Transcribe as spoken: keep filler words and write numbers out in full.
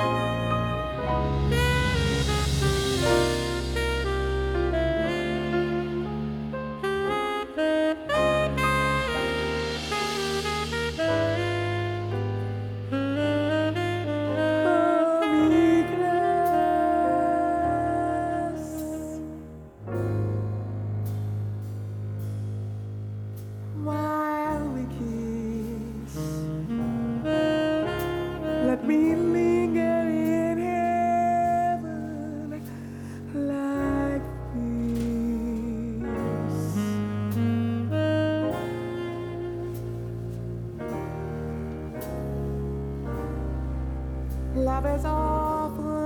While we kiss, let me linger in heaven like this. Love is awful.